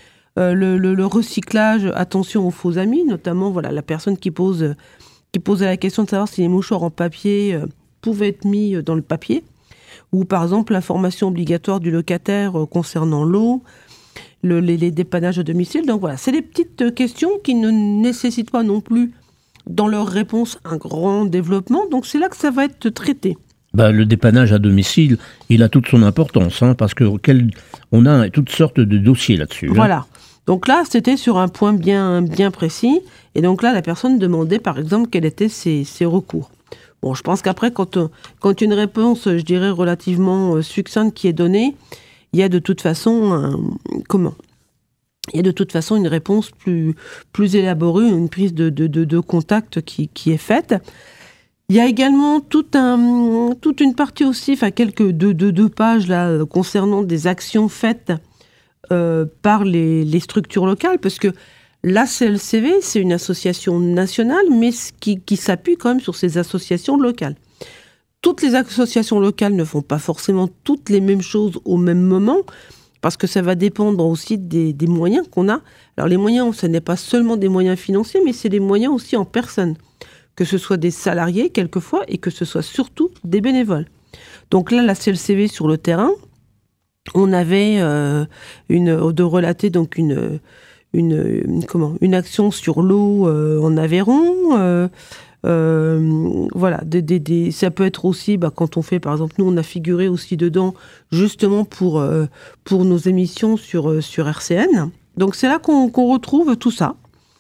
le recyclage, attention aux faux amis, notamment la personne qui posait la question de savoir si les mouchoirs en papier pouvaient être mis dans le papier, ou par exemple l'information obligatoire du locataire concernant l'eau, les dépannages à domicile. Donc voilà, c'est des petites questions qui ne nécessitent pas non plus dans leur réponse un grand développement, donc c'est là que ça va être traité. Le dépannage à domicile, il a toute son importance, parce qu'on a toutes sortes de dossiers là-dessus. Voilà. Donc là, c'était sur un point bien précis. Et donc là, la personne demandait, par exemple, quels étaient ses recours. Bon, je pense qu'après, quand une réponse, je dirais, relativement succincte qui est donnée, il y a de toute façon il y a de toute façon une réponse plus élaborée, une prise de contact qui est faite. Il y a également toute une partie aussi, quelques deux pages là, concernant des actions faites par les structures locales, parce que la CLCV, c'est une association nationale, mais qui s'appuie quand même sur ces associations locales. Toutes les associations locales ne font pas forcément toutes les mêmes choses au même moment, parce que ça va dépendre aussi des moyens qu'on a. Alors les moyens, ce n'est pas seulement des moyens financiers, mais c'est des moyens aussi en personne, que ce soit des salariés quelquefois, et que ce soit surtout des bénévoles. Donc là, la CLCV sur le terrain, on avait de relater donc une action sur l'eau en Aveyron. Ça peut être aussi quand on fait, par exemple, nous on a figuré aussi dedans justement pour nos émissions sur RCN. Donc c'est là qu'on retrouve tout ça.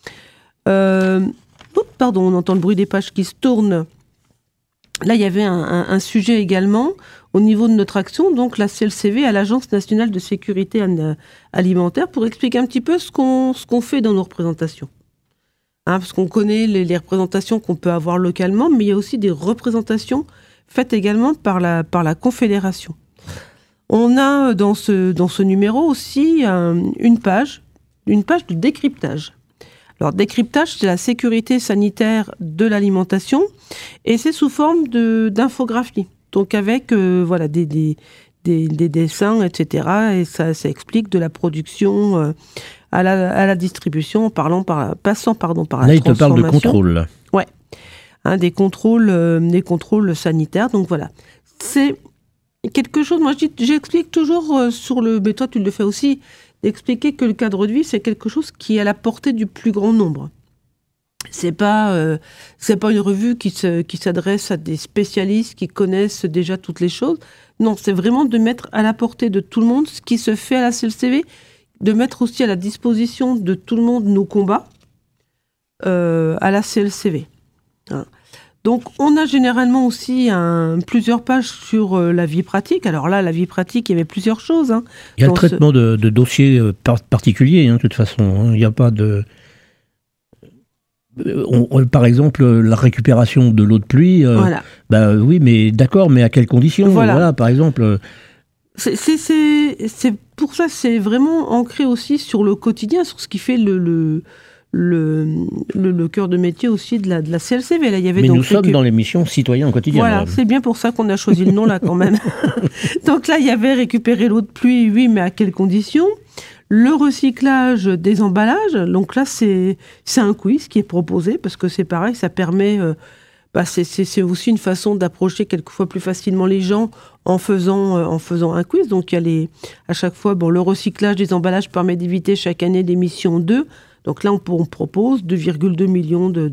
Pardon, on entend le bruit des pages qui se tournent. Là, il y avait un sujet également au niveau de notre action, donc la CLCV à l'Agence nationale de sécurité alimentaire, pour expliquer un petit peu ce qu'on fait dans nos représentations. Parce qu'on connaît les représentations qu'on peut avoir localement, mais il y a aussi des représentations faites également par la Confédération. On a dans ce numéro aussi une page de décryptage. Alors, décryptage, c'est la sécurité sanitaire de l'alimentation, et c'est sous forme d'infographie. Donc, avec des dessins, etc. Et ça explique de la production à la distribution, passant par la transformation. Là, il te parle de contrôle. Ouais. Des contrôles sanitaires. Donc, voilà. C'est quelque chose, moi, j'explique toujours mais toi, tu le fais aussi, d'expliquer que le cadre de vie, c'est quelque chose qui est à la portée du plus grand nombre. C'est pas une revue qui s'adresse à des spécialistes qui connaissent déjà toutes les choses. Non, c'est vraiment de mettre à la portée de tout le monde ce qui se fait à la CLCV, de mettre aussi à la disposition de tout le monde nos combats, à la CLCV. Hein. Donc, on a généralement aussi plusieurs pages sur la vie pratique. Alors là, la vie pratique, il y avait plusieurs choses. Hein, il y a le traitement de dossiers particuliers, hein, de toute façon. Hein. Il n'y a pas de... par exemple, la récupération de l'eau de pluie, voilà. Bah, oui, mais d'accord, mais à quelles conditions? Voilà, par exemple... C'est pour ça, c'est vraiment ancré aussi sur le quotidien, sur ce qui fait le cœur de métier aussi de la CLCV. Là, il y avait mais nous sommes dans l'émission Citoyens au quotidien. Voilà, c'est bien pour ça qu'on a choisi le nom là quand même. Donc là, il y avait récupérer l'eau de pluie, oui, mais à quelles conditions? Le recyclage des emballages, donc là, c'est un quiz qui est proposé, parce que c'est pareil, ça permet... c'est aussi une façon d'approcher quelquefois plus facilement les gens en faisant un quiz. Donc, il y a à chaque fois, le recyclage des emballages permet d'éviter chaque année d'émissions 2. Donc là, on propose 2,2 millions de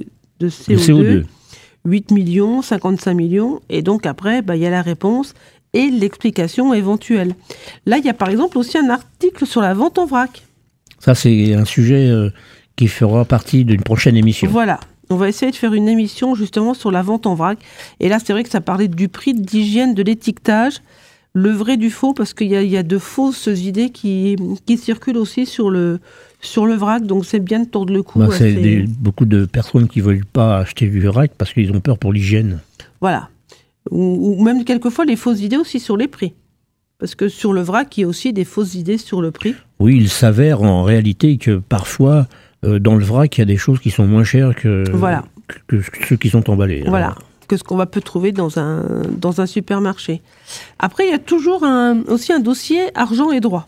CO2, 8 millions, 55 millions. Et donc après, il y a la réponse et l'explication éventuelle. Là, il y a par exemple aussi un article sur la vente en vrac. Ça, c'est un sujet qui fera partie d'une prochaine émission. Voilà. On va essayer de faire une émission justement sur la vente en vrac. Et là, c'est vrai que ça parlait du prix d'hygiène de l'étiquetage, le vrai du faux, parce qu'il y a de fausses idées qui circulent aussi sur le vrac. Donc, c'est bien de tordre le cou. C'est beaucoup de personnes qui ne veulent pas acheter du vrac parce qu'ils ont peur pour l'hygiène. Voilà. Ou même quelquefois les fausses idées aussi sur les prix. Parce que sur le vrac, il y a aussi des fausses idées sur le prix. Oui, il s'avère en réalité que parfois... dans le vrac, il y a des choses qui sont moins chères que ceux qui sont emballés. Voilà, que ce qu'on peut trouver dans un supermarché. Après, il y a toujours aussi un dossier argent et droit.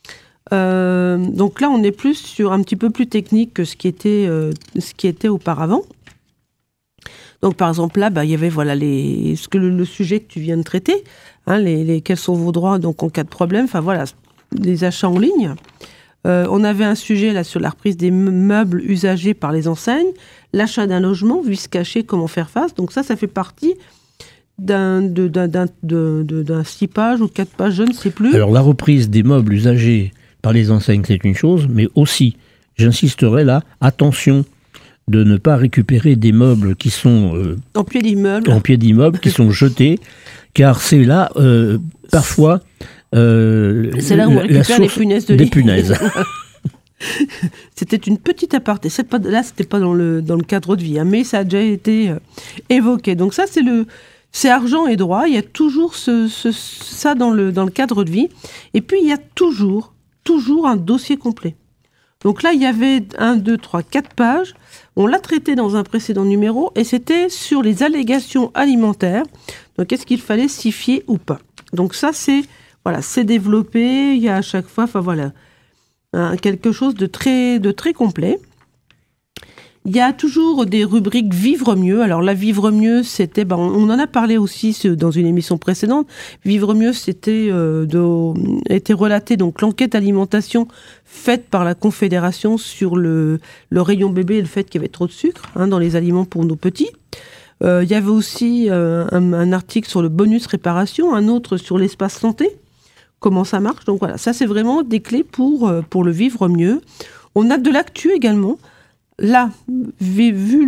Donc là, on est plus sur un petit peu plus technique que ce qui était auparavant. Donc par exemple, là, il y avait le sujet que tu viens de traiter, hein, quels sont vos droits donc en cas de problème, les achats en ligne. On avait un sujet là sur la reprise des meubles usagés par les enseignes, l'achat d'un logement, vice caché, comment faire face. Donc ça fait partie d'un 6 pages ou 4 pages, je ne sais plus. Alors la reprise des meubles usagés par les enseignes, c'est une chose, mais aussi, j'insisterai là, attention de ne pas récupérer des meubles qui sont en pied d'immeuble, qui sont jetés, car c'est là parfois... c'est là où on récupère les punaises de lit. Des punaises. C'était une petite aparté. Là, c'était pas dans le cadre de vie, hein, mais ça a déjà été évoqué. Donc ça, c'est argent et droit. Il y a toujours ça dans le cadre de vie. Et puis, il y a toujours un dossier complet. Donc là, il y avait 1, 2, 3, 4 pages. On l'a traité dans un précédent numéro et c'était sur les allégations alimentaires. Donc, est-ce qu'il fallait sifier ou pas? Donc ça, c'est développé. Il y a à chaque fois, quelque chose de très complet. Il y a toujours des rubriques Vivre mieux. Alors là, Vivre mieux, c'était, on en a parlé aussi dans une émission précédente. Vivre mieux, était relaté donc l'enquête alimentation faite par la Confédération sur le rayon bébé et le fait qu'il y avait trop de sucre dans les aliments pour nos petits. Il y avait aussi un article sur le bonus réparation, un autre sur l'espace santé, comment ça marche. Donc voilà, ça c'est vraiment des clés pour le vivre mieux. On a de l'actu également. Là, vu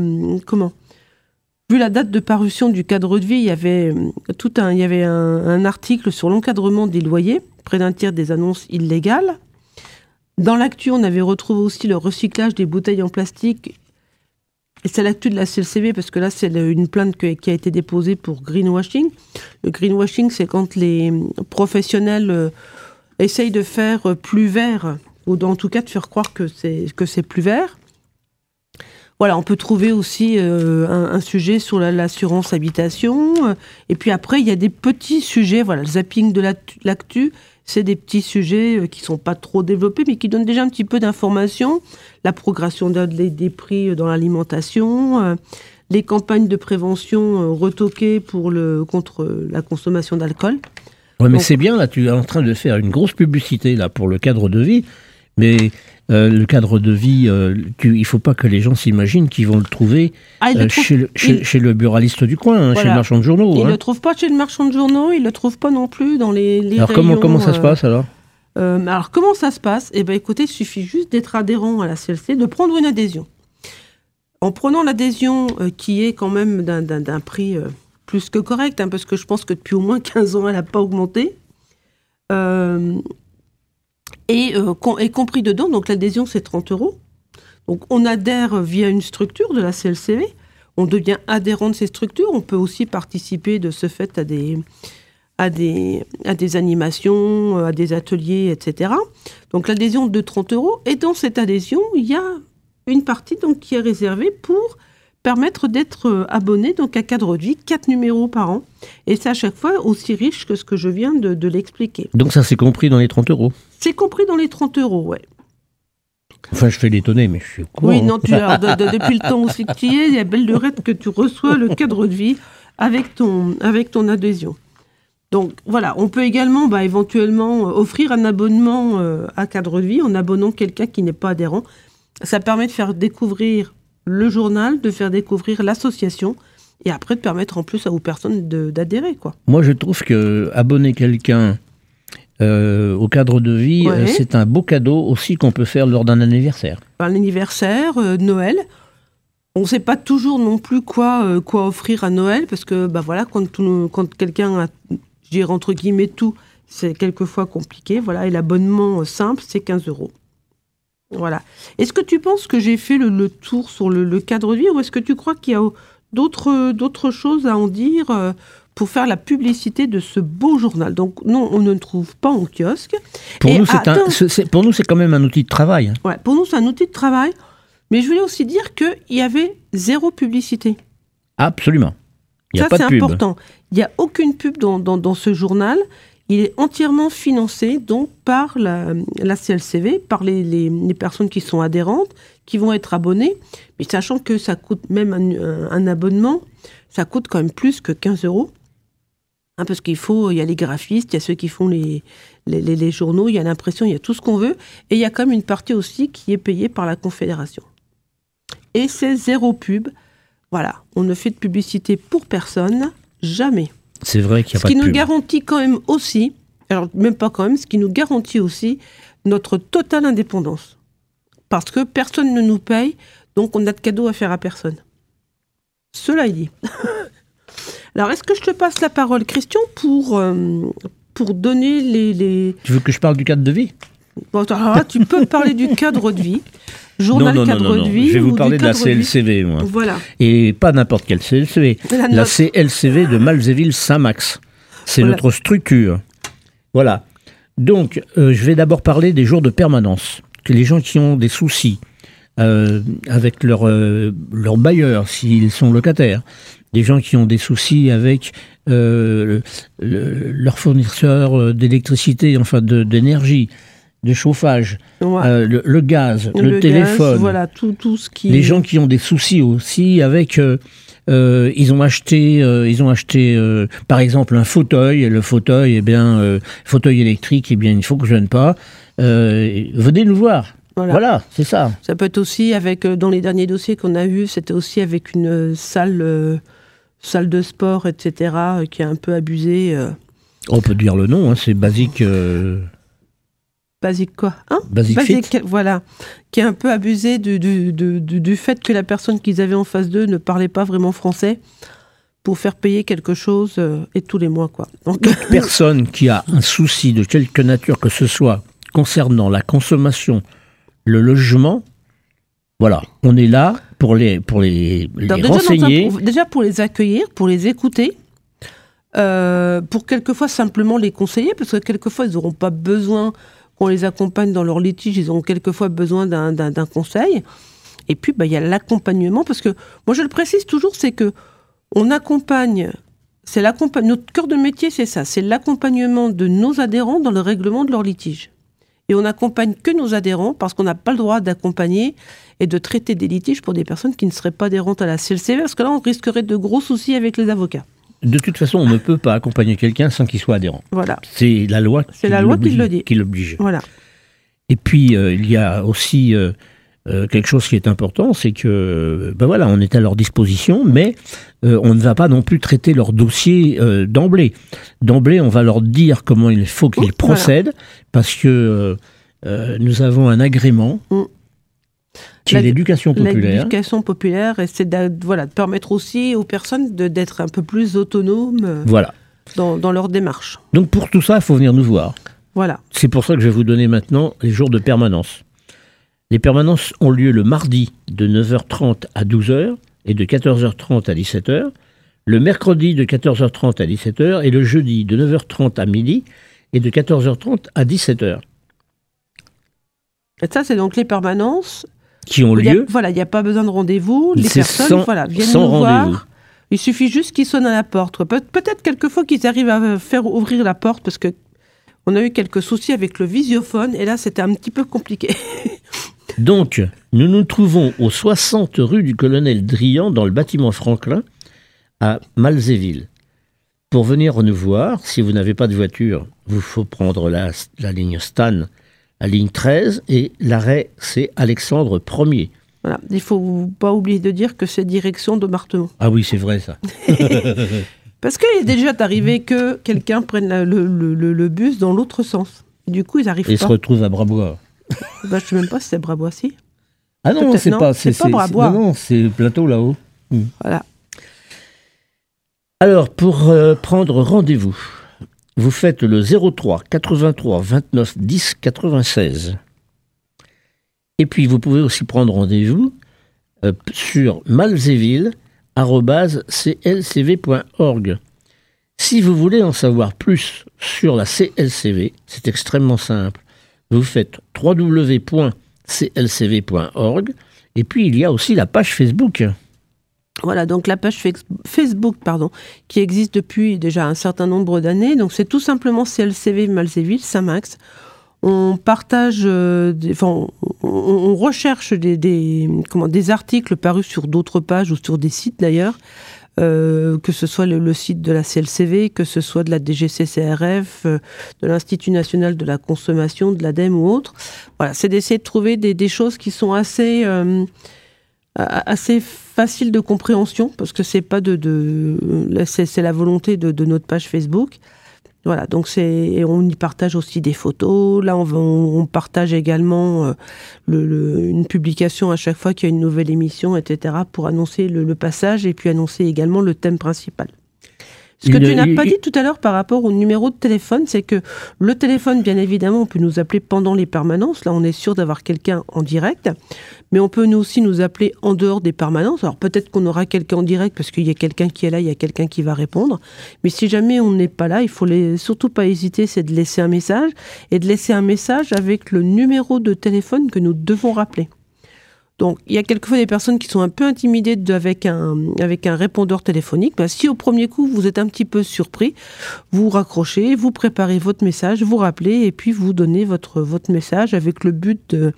la date de parution du cadre de vie, il y avait un article sur l'encadrement des loyers, près d'un tiers des annonces illégales. Dans l'actu, on avait retrouvé aussi le recyclage des bouteilles en plastique. Et c'est l'actu de la CLCV, parce que là, c'est une plainte qui a été déposée pour greenwashing. Le greenwashing, c'est quand les professionnels essayent de faire plus vert, ou en tout cas de faire croire que c'est plus vert. Voilà, on peut trouver aussi un sujet sur l'assurance habitation. Et puis après, il y a des petits sujets. Voilà, le zapping de l'actu, c'est des petits sujets qui ne sont pas trop développés, mais qui donnent déjà un petit peu d'informations. La progression des prix dans l'alimentation, les campagnes de prévention retoquées contre la consommation d'alcool. Oui, mais c'est bien, là, tu es en train de faire une grosse publicité là, pour le cadre de vie. Mais le cadre de vie, il ne faut pas que les gens s'imaginent qu'ils vont le trouver chez le buraliste du coin, chez le marchand de journaux. Ils ne le trouvent pas chez le marchand de journaux, ils ne le trouvent pas non plus dans les alors rayons. Comment ça se passe alors alors comment ça se passe? Eh bien écoutez, il suffit juste d'être adhérent à la CLC, de prendre une adhésion. En prenant l'adhésion qui est quand même d'un prix plus que correct, parce que je pense que depuis au moins 15 ans, elle n'a pas augmenté. Et compris dedans, donc l'adhésion, c'est 30 €. Donc on adhère via une structure de la CLCV. On devient adhérent de ces structures. On peut aussi participer de ce fait à des animations, à des ateliers, etc. Donc l'adhésion de 30 €. Et dans cette adhésion, il y a une partie donc, qui est réservée pour permettre d'être abonné donc, à Cadre de Vie, 4 numéros par an. Et c'est à chaque fois aussi riche que ce que je viens de l'expliquer. Donc ça, c'est compris dans les 30 €. C'est compris dans les 30 €, ouais. Enfin, je fais l'étonner, mais je suis con. Oui, non, depuis le temps aussi que tu y es, il y a belle lurette que tu reçois le Cadre de Vie avec ton adhésion. Donc voilà, on peut également éventuellement offrir un abonnement à Cadre de Vie en abonnant quelqu'un qui n'est pas adhérent. Ça permet de faire découvrir le journal, de faire découvrir l'association et après de permettre en plus aux personnes d'adhérer, quoi. Moi, je trouve que abonner quelqu'un au Cadre de Vie, Ouais. C'est un beau cadeau aussi qu'on peut faire lors d'un anniversaire. Un anniversaire, Noël. On ne sait pas toujours non plus quoi offrir à Noël, parce que voilà, quand quelqu'un a, je dirais entre guillemets tout, c'est quelquefois compliqué. Voilà, et l'abonnement simple, c'est 15 €. Voilà. Est-ce que tu penses que j'ai fait le tour sur le Cadre de Vie, ou est-ce que tu crois qu'il y a d'autres choses à en dire pour faire la publicité de ce beau journal? Donc non, on ne le trouve pas en kiosque. Pour Et nous, c'est quand même un outil de travail. Ouais, pour nous, c'est un outil de travail. Mais je voulais aussi dire qu'il y avait 0 publicité. Absolument. Il n'y a Ça, pas de c'est pub. important. Il n'y a aucune pub dans ce journal. Il est entièrement financé donc par la CLCV, par les personnes qui sont adhérentes, qui vont être abonnées. Mais sachant que ça coûte même un abonnement, ça coûte quand même plus que 15 €. Parce qu'il y a les graphistes, il y a ceux qui font les journaux, il y a l'impression, il y a tout ce qu'on veut. Et il y a quand même une partie aussi qui est payée par la Confédération. Et c'est 0 pub. Voilà, on ne fait de publicité pour personne, jamais. C'est vrai qu'il n'y a Ce pas qui de nous pub. garantit quand même aussi, alors même pas quand même, ce qui nous garantit aussi notre totale indépendance. Parce que personne ne nous paye, donc on n'a de cadeau à faire à personne. Cela est dit. Alors, est-ce que je te passe la parole, Christian, pour donner les... Tu veux que je parle du Cadre de Vie? Bon, alors là, tu peux parler du Cadre de Vie, journal Cadre de Vie. Je vais vous ou parler du de la Cadre de Vie. CLCV, moi. Voilà. Et pas n'importe quelle CLCV. La La note. CLCV de Malzéville-Saint-Max. C'est Voilà. notre structure. Voilà. Donc, je vais d'abord parler des jours de permanence. Que les gens qui ont des soucis avec leur bailleur, s'ils sont locataires, des gens qui ont des soucis avec leur fournisseur d'électricité, enfin d'énergie, de chauffage, Ouais. le gaz, le gaz, téléphone. voilà, tout ce qui... Les gens qui ont des soucis aussi avec... ils ont acheté, par exemple, un fauteuil. Et le fauteuil, fauteuil électrique, il faut que je vienne pas. Venez nous voir. Voilà, c'est ça. Ça peut être aussi avec, dans les derniers dossiers qu'on a vus, c'était aussi avec une salle de sport, etc., qui a un peu abusé. On peut dire le nom, c'est Basique... Basique quoi, hein? Basique Fit. Voilà, qui a un peu abusé du fait que la personne qu'ils avaient en face d'eux ne parlait pas vraiment français pour faire payer quelque chose et tous les mois, quoi. Donc... Toute personne qui a un souci de quelque nature que ce soit concernant la consommation, le logement, voilà, on est là pour les renseigner. Déjà pour les accueillir, pour les écouter, pour quelquefois simplement les conseiller, parce que quelquefois ils n'auront pas besoin qu'on les accompagne dans leur litige, ils ont quelquefois besoin d'un conseil. Et puis il y a l'accompagnement, parce que moi je le précise toujours, c'est que on accompagne, notre cœur de métier c'est ça, c'est l'accompagnement de nos adhérents dans le règlement de leur litige. Et on n'accompagne que nos adhérents parce qu'on n'a pas le droit d'accompagner et de traiter des litiges pour des personnes qui ne seraient pas adhérentes à la CLCV, parce que là, on risquerait de gros soucis avec les avocats. De toute façon, on ne peut pas accompagner quelqu'un sans qu'il soit adhérent. Voilà. C'est la loi qui le dit. Qui l'oblige. Voilà. Et puis, il y a aussi quelque chose qui est important, c'est que, on est à leur disposition, mais on ne va pas non plus traiter leur dossier d'emblée. D'emblée, on va leur dire comment il faut qu'ils procèdent, parce que nous avons un agrément. C'est l'éducation populaire. L'éducation populaire, et c'est de permettre aussi aux personnes d'être un peu plus autonomes Voilà. dans leur démarche. Donc pour tout ça, il faut venir nous voir. Voilà. C'est pour ça que je vais vous donner maintenant les jours de permanence. Les permanences ont lieu le mardi de 9h30 à 12h et de 14h30 à 17h, le mercredi de 14h30 à 17h et le jeudi de 9h30 à midi et de 14h30 à 17h. Et ça, c'est donc les permanences Qui ont lieu. Il n'y a pas besoin de rendez-vous. Les personnes viennent sans nous rendez-vous. voir. Il suffit juste qu'ils sonnent à la porte. Peut-être quelquefois qu'ils arrivent à faire ouvrir la porte parce que on a eu quelques soucis avec le visiophone et là, c'était un petit peu compliqué. Donc, nous nous trouvons au 60 rue du Colonel Drian dans le bâtiment Franklin à Malzéville. Pour venir nous voir, si vous n'avez pas de voiture, vous faut prendre la ligne Stan, la ligne 13 et l'arrêt c'est Alexandre Ier. Voilà. Il ne faut pas oublier de dire que c'est direction de Martemont. Ah oui, c'est vrai ça. Parce qu'il est déjà arrivé que quelqu'un prenne le bus dans l'autre sens. Du coup, ils n'arrivent pas. Et se retrouve à Brabois. Je ne sais même pas si c'est Brabois-ci. Ah non, c'est pas Brabois. Non, c'est le plateau là-haut. Voilà. Alors, pour prendre rendez-vous, vous faites le 03 83 29 10 96. Et puis, vous pouvez aussi prendre rendez-vous sur malzéville@clcv.org. Si vous voulez en savoir plus sur la CLCV, c'est extrêmement simple. Vous faites www.clcv.org et puis il y a aussi la page Facebook. Voilà, donc la page Facebook, qui existe depuis déjà un certain nombre d'années. Donc c'est tout simplement CLCV Malzéville, Saint-Max. On partage, on recherche des articles parus sur d'autres pages ou sur des sites d'ailleurs, que ce soit le site de la CLCV, que ce soit de la DGCCRF, de l'Institut National de la Consommation, de l'ADEME ou autre. Voilà, c'est d'essayer de trouver des choses qui sont assez faciles de compréhension, parce que c'est pas c'est la volonté de notre page Facebook. Voilà, donc on y partage aussi des photos. Là, on partage également une publication à chaque fois qu'il y a une nouvelle émission, etc., pour annoncer le passage et puis annoncer également le thème principal. Ce que tu n'as pas dit tout à l'heure par rapport au numéro de téléphone, c'est que le téléphone, bien évidemment, on peut nous appeler pendant les permanences. Là, on est sûr d'avoir quelqu'un en direct. Mais on peut aussi nous appeler en dehors des permanences. Alors, peut-être qu'on aura quelqu'un en direct parce qu'il y a quelqu'un qui est là, il y a quelqu'un qui va répondre. Mais si jamais on n'est pas là, il faut surtout pas hésiter, c'est de laisser un message. Et de laisser un message avec le numéro de téléphone que nous devons rappeler. Donc, il y a quelquefois des personnes qui sont un peu intimidées avec un répondeur téléphonique. Ben, si au premier coup, vous êtes un petit peu surpris, vous raccrochez, vous préparez votre message, vous rappelez et puis vous donnez votre message avec le but de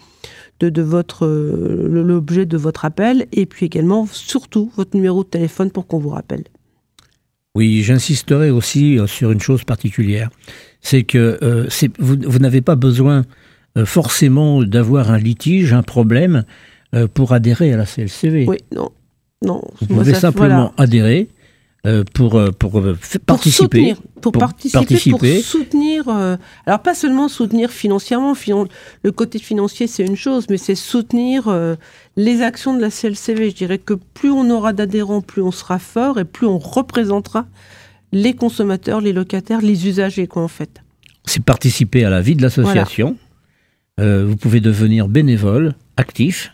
l'objet de votre appel et puis également, surtout, votre numéro de téléphone pour qu'on vous rappelle. Oui, j'insisterai aussi sur une chose particulière. C'est que vous n'avez pas besoin forcément d'avoir un litige, un problème, pour adhérer à la CLCV. Oui, non. Vous pouvez simplement adhérer pour participer. Pour soutenir. Alors, pas seulement soutenir financièrement. Le côté financier, c'est une chose, mais c'est soutenir les actions de la CLCV. Je dirais que plus on aura d'adhérents, plus on sera fort et plus on représentera les consommateurs, les locataires, les usagers, en fait. C'est participer à la vie de l'association. Voilà. Vous pouvez devenir bénévole, actif.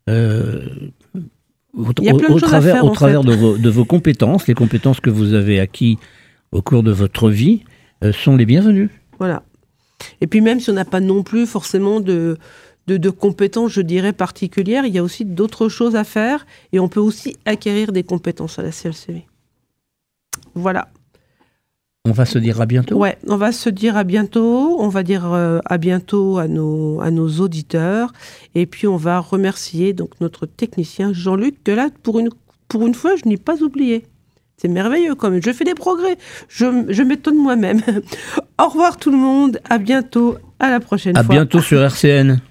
Au travers de vos compétences, les compétences que vous avez acquises au cours de votre vie sont les bienvenues. Voilà. Et puis même si on n'a pas non plus forcément de compétences, je dirais, particulières, il y a aussi d'autres choses à faire et on peut aussi acquérir des compétences à la CLCV. Voilà. On va se dire à bientôt. Ouais, on va se dire à bientôt. On va dire à bientôt à nos auditeurs. Et puis, on va remercier donc notre technicien Jean-Luc, que là, pour une fois, je n'ai pas oublié. C'est merveilleux quand même. Je fais des progrès. Je m'étonne moi-même. Au revoir tout le monde. À bientôt. À la prochaine fois. À bientôt sur RCN.